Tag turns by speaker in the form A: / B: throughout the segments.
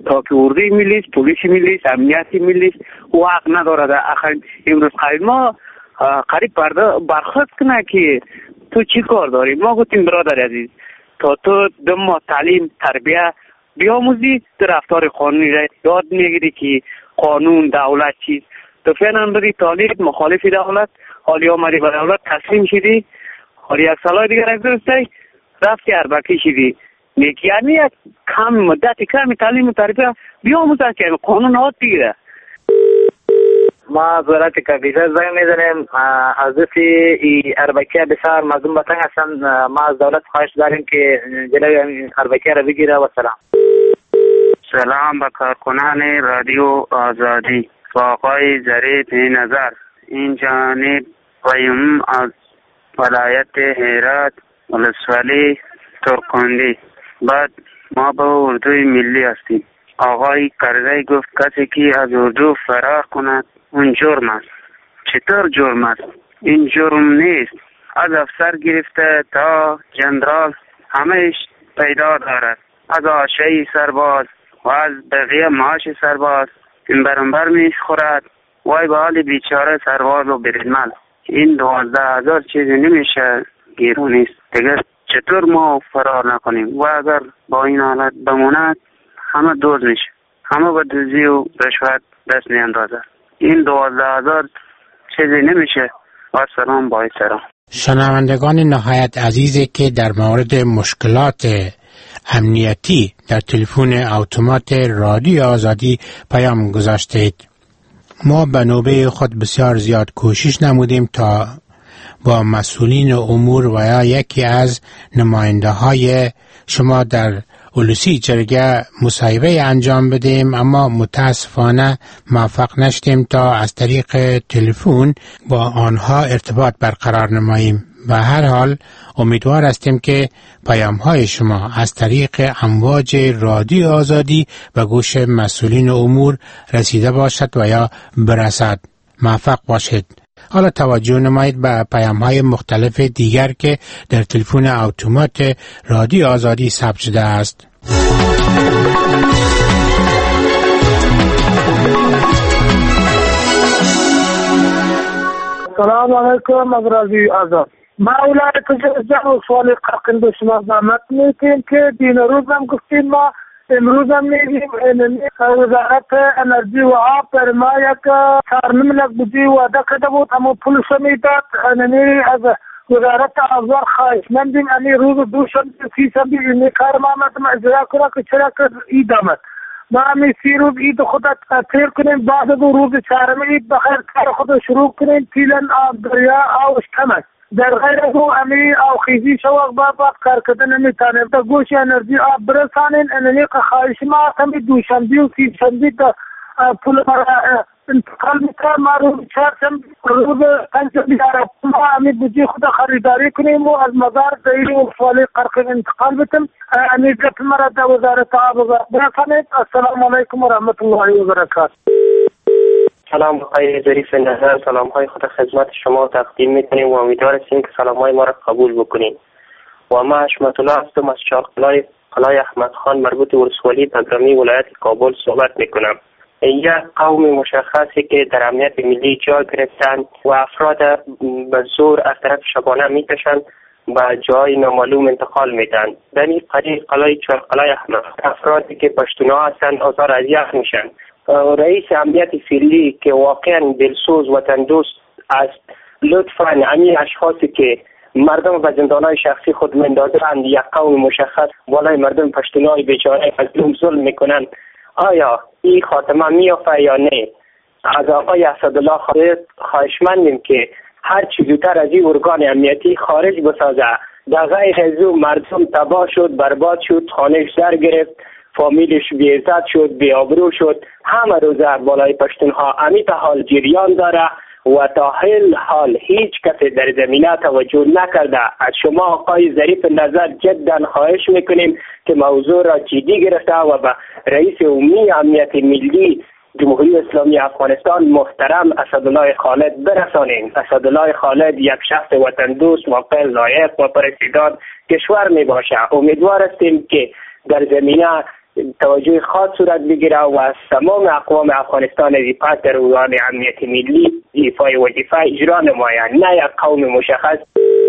A: تا که اردوی ملی است، پلیس ملی است، امنیت ملی است، او حق ندارد. آخر امروز قریب ما قریب برخواست کنه که تو چی کار داری. ما گفتیم برادر عزیز تا تو 2 ماه تعلیم تربیه بیاموزی، تو رفتار قانونی را یاد میگیری که قانون دولت چیز. تو فعلا بری طالب مخالف دولت، حالی آمدی به دولت تسلیم شدی، حالی یک سال دیگر از درستی رفتی اربکی شدی. یعنی یک کم مدت کمی تعلیم و تربیه بیاموزن که قانون هات بگیره.
B: ما وزارت کاغذی زنگ میزنیم. از ای اربکی بسیار مردم به تنگ هستند. ما از دولت خواهش داریم که جلوی اربکی را بگیره. و
C: سلام به کارکنان رادیو آزادی و آقای ظریف نظر. این جانب قیم از ولایت هرات ولسوالی ترکندی. بعد ما به اردوی ملی هستیم. آقای کرزی گفت کسی که از اردو فرار کند اون جرم است. چطور جرم است؟ این جرم نیست. از افسر گرفته تا جنرال همهش پیدا دارد. از آشی سرباز و از بقیه معاش سرباز این برانبر می خورد. وای به حال بیچاره سرباز و بریدمل. این 12,000 چیزی نمیشه گیرون است دیگه. چطور ما فرار نکنیم؟ و اگر با این حالت بموند همه دوز میشه، همه به دوزی و رشوت دست میاندازد. این 12,000 چیزی نمیشه. و سلام با احترام.
D: شنوندگان نهایت عزیزی که در مورد مشکلات امنیتی در تلفن اتومات رادیو آزادی پیام گذاشتید، ما به نوبه خود بسیار زیاد کوشش نمودیم تا با مسئولین امور و یا یکی از نماینده های شما در اولوسی جرگه مصاحبه انجام بدیم، اما متاسفانه موفق نشدیم تا از طریق تلفن با آنها ارتباط برقرار نماییم. به هر حال امیدوار هستیم که پیام های شما از طریق امواج رادیو آزادی به گوش مسئولین امور رسیده باشد و یا برسد. موفق باشید. حالا توجه نمایید به پیام های مختلف دیگر که در تلفن اتومات رادیو آزادی ثبت شده است.
E: سلام علیکم از رادیو آزاد. ما ولایت جنوب سوالی قرقند شما زحمت میکنیم که دین روز هم گفتیم. ما امروز هم میگیم وزارت انرژی و آب در ما یک 4 ملک بودی وعده کرده بود، اما پولش میداد. از وزارت آبزار خواهشمندیم روز دوشنبه 30 کار ما اجرا کنه که چرا که عید آمد. ما 30 روز عید خود تیر کنیم، بعد 2 روز 4 عید بخیر کار خود شروع کنیم. پیلن آب دریا آوش کمک در غیر از او او خیزی شوق با کار کردن نمیتانیم. تا گوش انرژی آب برسانین. که خواهش ما همی دوشنبه و 30 پول انتقال میکنم. ما روز 4 روز 5 ما بودی خود خریداری کنیم و از مزار دایری و فوالی قرقین انتقال بتیم. گفت مرا در وزارت آب برسانید. السلام علیکم و رحمت الله و برکاته.
F: سلام آقای ظریف نظر. سلام های خود خدمت شما تقدیم میکنیم و امیدوار هستیم که سلام های ما را قبول بکنیم. و ما حشمت الله هستم از قلعه احمد خان مربوط ولسوالی بگرامی ولایت کابل صحبت میکنم. یک قوم مشخصی که در امنیت ملی جا گرفتن و افراد به زور از طرف شبانه میکشند و جای نامعلوم انتقال میدن. در این قریب قلعه احمد افرادی که پشتونا هستند آزار اذیت میشن. رئیس امنیت فعلی که واقعا دلسوز وطن دوست است، لطفاً همین اشخاصی که مردم به زندانهای شخصی خود مندازند یک قوم مشخص بالای مردم پشتونای بیچاره مظلوم ظلم میکنند، آیا این خاتمه میافته یا نه؟ از آقای اسدالله خواهشمندیم که هر چی زودتر از این ارگان امنیتی خارج بسازه. در غیر از او مردم تباه شد، برباد شد، خانهش در گرفت، فامیلش بی‌عزت شد، بی‌آبرو شد. همه روزه بالای پشتونها امیت حال جریان داره و تا حال هیچ کسی در زمینه توجه نکرده. از شما آقای ظریف نظر جدا خواهش میکنیم که موضوع را جدی گرفته و به رئیس عمومی امنیت ملی جمهوری اسلامی افغانستان محترم اسدالله خالد برسانیم. اسدالله خالد یک شخص وطن دوست واقع لایق و پرستیدار کشور می باشه. امیدوار هستیم که در زمینه توجه خاص صورت بگیره و از تمام اقوام افغانستان از پس در عنوان امنیت ملی ایفای وظیفه اجرا نمایند، نه یک قوم مشخص.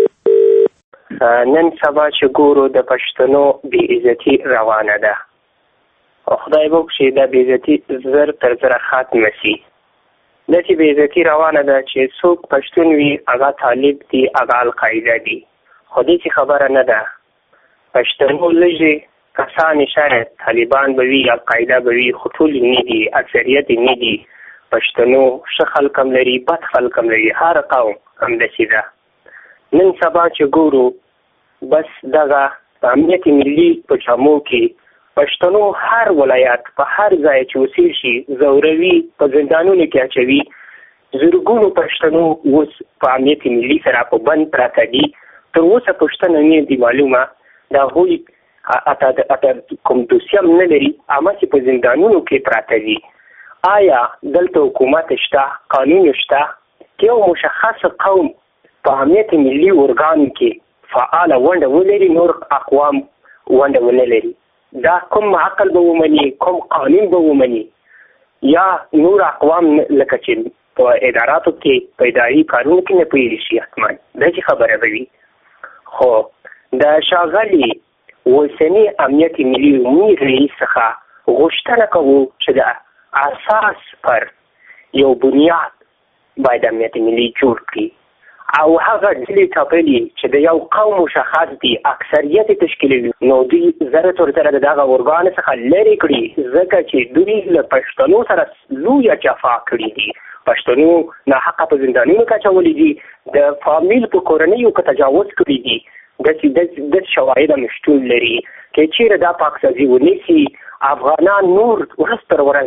F: نن سبا چې ګورو د پښتنو بې عزتي روانه ده. خدای وکړي دا بې عزتي زر تر زره ختمه شي. داسې بې عزتي روانه ده چې څوک پښتون وي هغه طالب دي، هغه القاعده دي. خو داسې خبره نه ده. پښتنو لږې کسان شاید طالبان به وي، القاعده به وي، خو ټول نه دي، اکثریت نه دي. پښتنو ښه خلک هم لري، بد خلک هم لري، هر قوم همداسې ده. نن سبا چې ګورو بس دغه امنیت ملي په جامو کې پښتنو هر ولایت په هر ځای چې اوسېږي شي زوروي، په زندانونو کې اچوي. زرګونو پښتنو اوس په امنیت ملي سره په بند پراته دي. تر اوسه پښتنه نه دي معلومه د هغوی اته کوم دوسیه هم نه لري، هماسې په زندانونو کې پراته دي. آیا دلته حکومت شته، قانون شته چې یو مشخص قوم په امنیت ملي ارګان کې فعاله ونډه ولري، نور اقوام ونډه ونه لري؟ دا کوم عقل به ومني، کوم قانون به ومني؟ یا نور اقوام لکه چې په اداراتو کې په اداري کارونو کې نه پوهېږي شي حتما داسې خبره به وي. خو د ښاغلي اوسني امنیت ملي عمومي رئیس څخه غوښتنه کوو چې د اساس پر یو بنیاد باید امنیت ملي جوړ کړي او هغه ډلې ټاکلي چې د یو قوم مشخص دي، اکثریت تشکیلوي، نو دوی زره تر زره د دغه ارګان څخه لرې کړي، ځکه چې دوی له پښتنو سره لویه جفا کړې دي. پښتنو ناحقه په زندانونو کې اچولي دي، د فامیل په کورنیو کې تجاوز کړي دي. داسې شواهد هم شتون لري که چیرې دا پاکسازي ونیسي، افغانان نور ورځ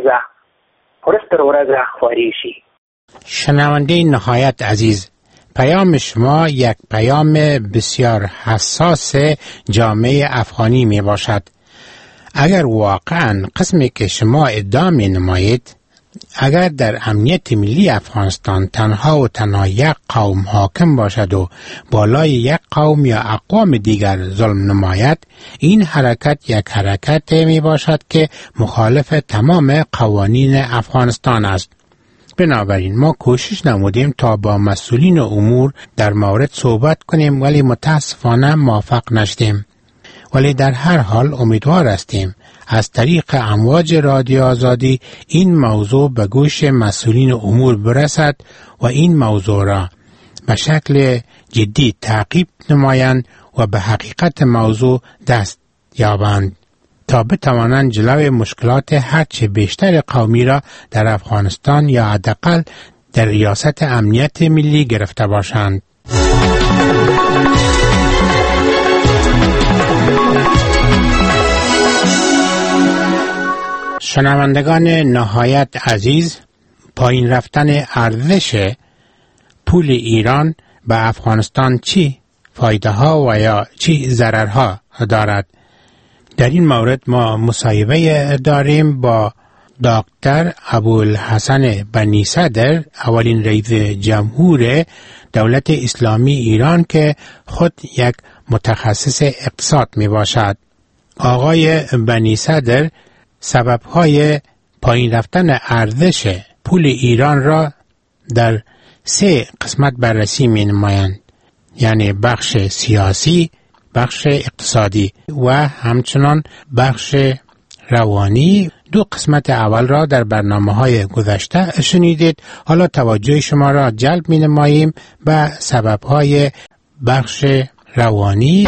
F: تر ورځه خوارې شي.
D: شنونده نهایت عزیز، پیام شما یک پیام بسیار حساس جامعه افغانی می باشد. اگر واقعا قسمی که شما ادعا می نمایید، اگر در امنیت ملی افغانستان تنها و تنها یک قوم حاکم باشد و بالای یک قوم یا اقوام دیگر ظلم نماید، این حرکت یک حرکت می باشد که مخالف تمام قوانین افغانستان است. بنابراین ما کوشش نمودیم تا با مسئولین امور در مورد صحبت کنیم، ولی متاسفانه موفق نشدیم. ولی در هر حال امیدوار هستیم از طریق امواج رادیو آزادی این موضوع به گوش مسئولین امور برسد و این موضوع را به شکل جدی تعقیب نمایند و به حقیقت موضوع دست یابند تا بتوانند جلوی مشکلات هرچه بیشتر قومی را در افغانستان یا حداقل در ریاست امنیت ملی گرفته باشند. شنوندگان نهایت عزیز، پایین رفتن ارزش پول ایران به افغانستان چی فایده ها و یا چی ضررها دارد؟ در این مورد ما مصاحبه داریم با دکتر ابوالحسن بنی صدر، اولین رئیس جمهور دولت اسلامی ایران که خود یک متخصص اقتصاد می باشد. آقای بنی صدر سبب‌های پایین رفتن ارزش پول ایران را در 3 قسمت بررسی می نمایند، یعنی بخش سیاسی، بخش اقتصادی و همچنان بخش روانی. 2 قسمت اول را در برنامه‌های گذشته شنیدید. حالا توجه شما را جلب می نماییم به سبب‌های بخش روانی.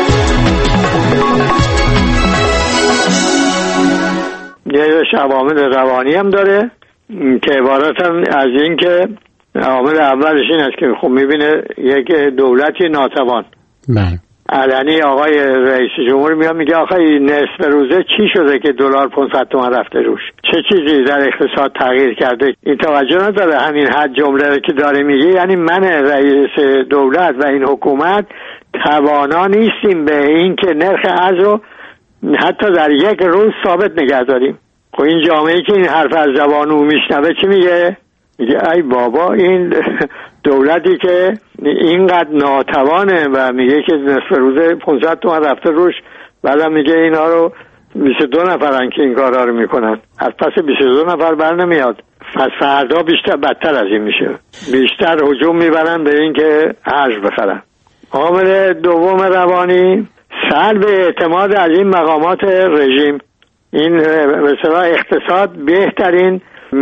G: یه عوامل روانی هم داره که عبارتن از این که عامل اولش این است که خب میبینه یک دولتی ناتوان.
D: بله.
G: علنی آقای رئیس جمهور میاد میگه آخه نصف روزه چی شده که دلار 500 تومان رفته روش؟ چه چیزی در اقتصاد تغییر کرده؟ این توجه نداره. همین حد جمله که داره میگه یعنی من رئیس دولت و این حکومت توانا نیستیم به این که نرخ ارز رو حتی در یک روز ثابت نگه داریم. خب این جامعه که این حرف از زبان او میشنوه چی میگه؟ میگه ای بابا، این دولتی که اینقدر ناتوانه و میگه که نصف روزه 500 تومان رفته روش، بعدم میگه اینا رو 22 نفرن که این کارا رو میکنن، از پس 22 نفر بر نمیاد. پس فردا بیشتر بدتر از این میشه، بیشتر هجوم میبرن به این که ارز بخرن. عامل دوم روانی، سلب اعتماد از این مقامات رژیم. این به اصطلاح اقتصاد بهترین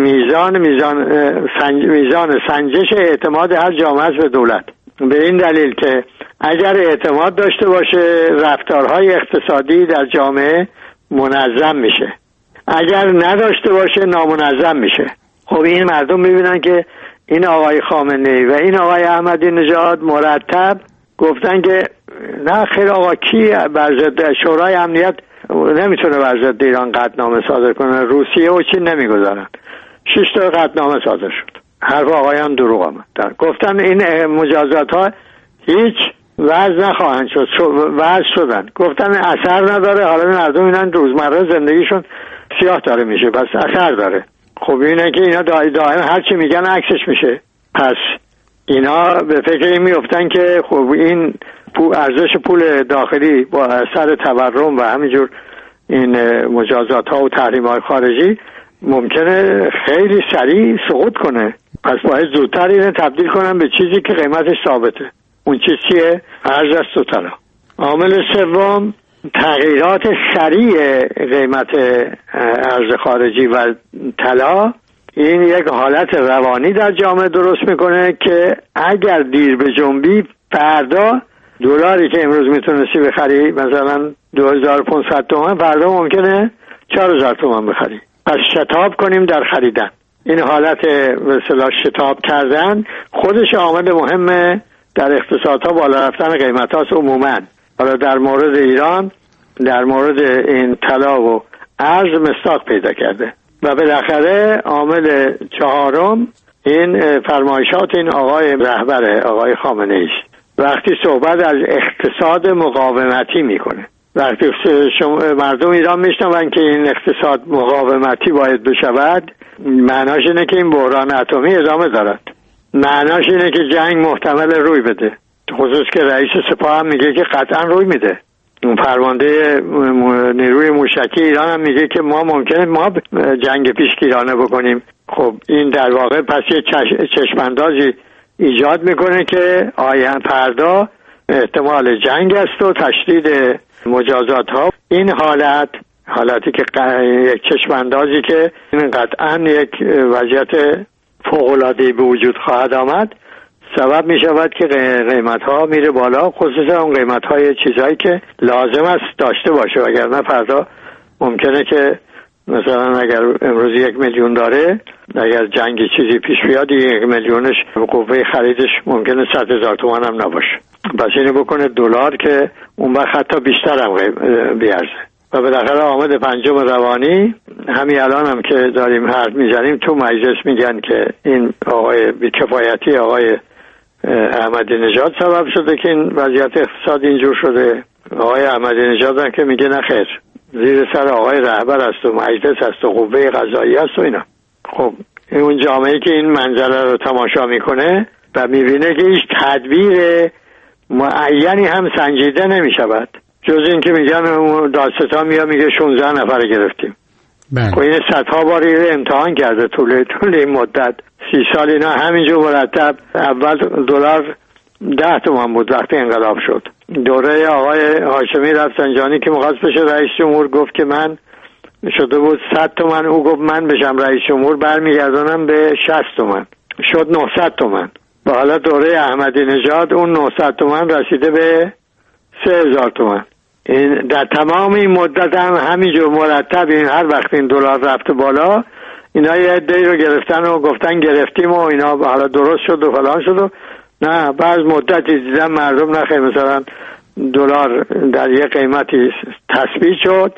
G: میزان سنجش اعتماد هر جامعه است به دولت، به این دلیل که اگر اعتماد داشته باشه رفتارهای اقتصادی در جامعه منظم میشه، اگر نداشته باشه نامنظم میشه. خب این مردم میبینن که این آقای خامنه‌ای و این آقای احمدی نژاد مرتب گفتن که نه خیر آقا کی بر ضد شورای امنیت نمیتونه بر ضد ایران قطعنامه صادر کنه، روسیه و چین نمیگذارن. 6 تا قطعنامه صادر شد، حرف آقایان دروغ آمد. گفتن این مجازات ها هیچ وضع نخواهند شد، وضع شدن. گفتن اثر نداره. حالا مردم اینن روزمره زندگیشون سیاه داره میشه، پس اثر داره. خب اینه که اینا دائما هر چی میگن عکسش میشه. پس اینا به فکر این میفتن که خب این ارزش پول داخلی با اثر تورم و همینجور این مجازات ها و تحریم های خارجی ممکنه خیلی سریع سقوط کنه، پس باید زودتر اینه تبدیل کنن به چیزی که قیمتش ثابته. اون چیز چیه؟ ارز است و طلا. عامل سوم، تغییرات سریع قیمت ارز خارجی و طلا. این یک حالت روانی در جامعه درست میکنه که اگر دیر به جنبی فردا دلاری که امروز میتونستی بخری مثلا 2500 تومان، فردا ممکنه 4000 تومان بخری. پس شتاب کنیم در خریدن. این حالت به اصطلاح شتاب کردن خودش عامل مهمه در اقتصادها بالا رفتن قیمت هاست عموما. حالا در مورد ایران، در مورد این طلا و ارز مصداق پیدا کرده. و بالاخره عامل چهارم این فرمایشات این آقای رهبر، آقای خامنه‌ای است. وقتی صحبت از اقتصاد مقاومتی میکنه، وقتی مردم ایران میشنون که این اقتصاد مقاومتی باید بشود، معناش اینه که این بحران اتمی ادامه دارد، معناش اینه که جنگ محتمل روی بده. خصوص که رئیس سپاه هم میگه که قطعا روی میده. اون فرمانده نیروی موشکی ایران هم میگه که ما ممکنه جنگ پیشگیرانه بکنیم. خب این در واقع پس یه چشماندازی ایجاد میکنه که فردا احتمال جنگ است و تشدید مجازات ها. این حالتی که یک چشماندازی که این قطعا یک وضعیت فوق‌العاده‌ای به وجود خواهد آمد، سبب می شود که قیمت ها میره بالا، خصوصا اون قیمت های چیزهایی که لازم است داشته باشه. وگرنه فردا ممکنه که مثلا اگر امروز 1 میلیون داره، اگر جنگی چیزی پیش بیاد 1 میلیونش قوه خریدش ممکنه 100,000 تومان هم نباشه. پس اینو بکنه دلار که اون وقت حتی بیشتر هم بیارزه. و بالاخره عامل پنجم روانی، همین الان هم که داریم حرف میزنیم تو مجلس میگن که این آقای بی‌کفایتی آقای احمدی نژاد سبب شده که این وضعیت اقتصادی اینجور شده. آقای احمدی نژاد هم که میگه نه خیر، زیر سر آقای رهبر است و مجلس است و قوه قضاییه است و اینا. خب اون جامعه‌ای که این منظره رو تماشا میکنه و میبینه که هیچ تدبیر معینی هم سنجیده نمیشود، جز این که میگن دادستان میگه 16 نفر گرفتیم. خب این صدها باری رو امتحان کرده طول این مدت 30 سال. اینا همینجور مرتب. اول دلار 10 تومان بود وقتی انقلاب شد. دوره آقای هاشمی رفسنجانی که می‌خواست بشه رئیس جمهور گفت که من شده بود 100 تومان، او گفت من بشم رئیس جمهور برمیگردونم به 60 تومان، شد 900 تومان. و حالا دوره احمدی نژاد اون 900 تومان رسیده به 3000 تومان. این در تمام این مدت هم همینجور مرتب این هر وقت این دلار رفته بالا، اینا یه عده‌ای رو گرفتن و گفتن گرفتیم و اینا حالا درست شد و فلان شد و نه، بعد مدتی دیدم مردم نخیر مثلا دلار در یه قیمتی تثبیت شد،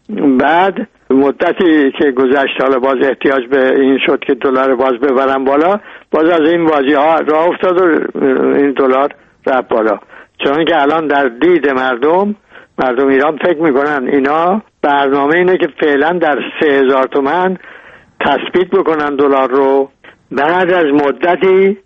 G: بعد مدتی که گذشت حالا باز احتیاج به این شد که دلار باز ببرن بالا، باز از این بازی ها راه افتاد و این دلار رفت بالا. چون که الان در دید مردم ایران فکر میکنن اینا برنامه اینه که فعلا در 3000 تومان تثبیت بکنن دلار رو، بعد از مدتی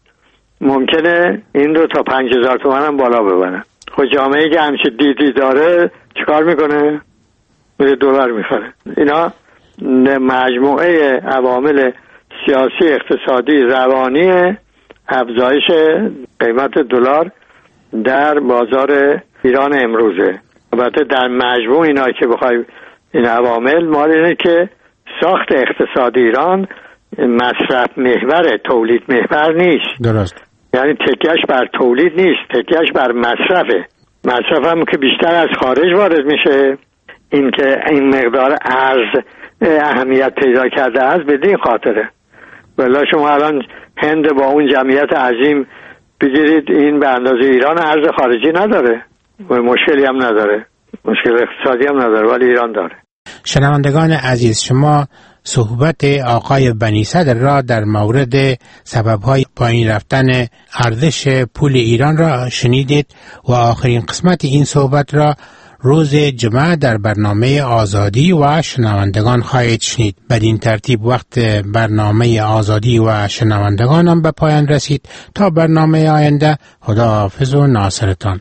G: ممکنه این رو تا 5000 تومان هم بالا ببرن. خب جامعه‌ای که همچین دیدی داره چیکار میکنه؟ دلار میخره. اینا مجموعه عوامل سیاسی، اقتصادی، روانی افزایش قیمت دلار در بازار ایران امروزه. البته در مجموع اینا که بخوایم این عوامل مال اینه که ساخت اقتصاد ایران مصرف محور، تولید محور نیست.
D: درست.
G: یعنی تکیهش بر تولید نیست، تکیهش بر مصرفه. مصرف هم که بیشتر از خارج وارد میشه، این که این مقدار ارز اهمیت پیدا کرده است بدین خاطره. ولی شما الان هند با اون جمعیت عظیم بگیرید، این به اندازه ایران ارز خارجی نداره و مشکلی هم نداره، مشکل اقتصادی هم نداره، ولی ایران داره.
D: شنوندگان عزیز، شما صحبت آقای بنی صدر را در مورد سبب‌های پایین رفتن ارزش پول ایران را شنیدید و آخرین قسمت این صحبت را روز جمعه در برنامه آزادی و شنوندگان خواهید شنید. بدین ترتیب وقت برنامه آزادی و شنوندگان هم به پایان رسید. تا برنامه آینده، خداحافظ و ناصرتان.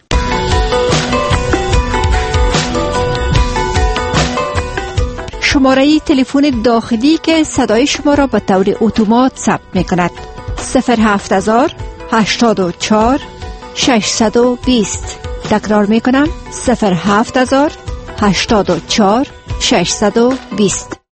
H: شماره تلفن داخلی که صدای شما را به طور اتومات ثبت می کند 07000 84 620. تکرار می کنم 07000 84 620.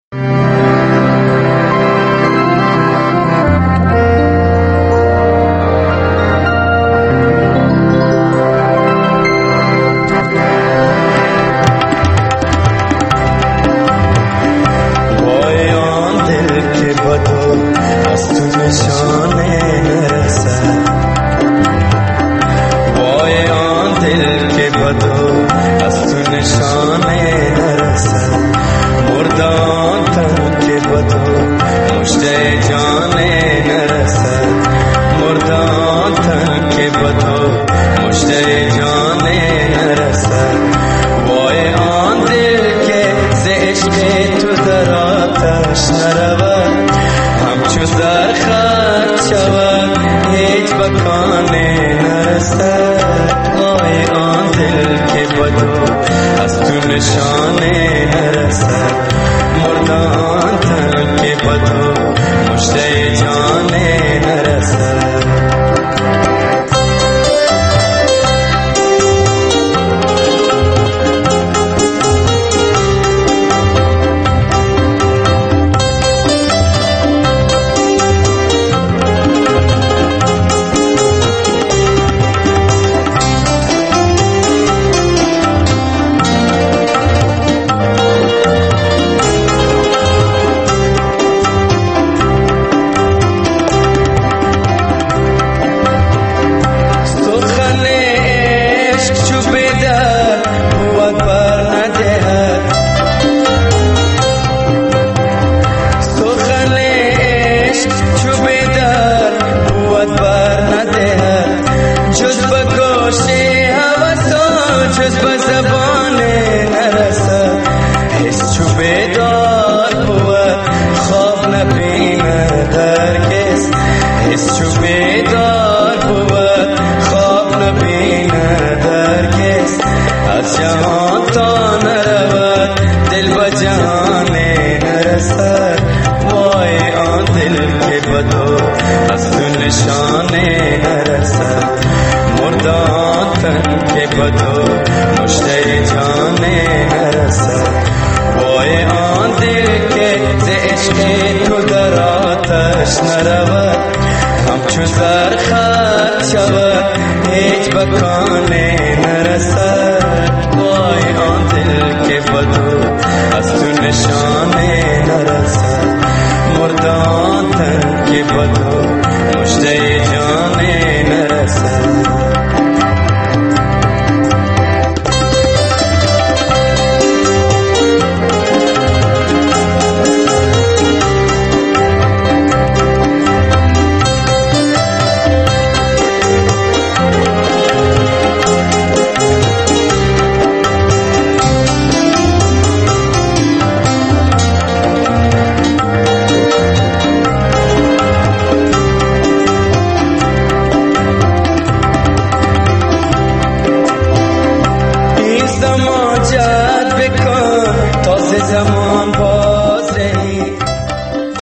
I: نشانه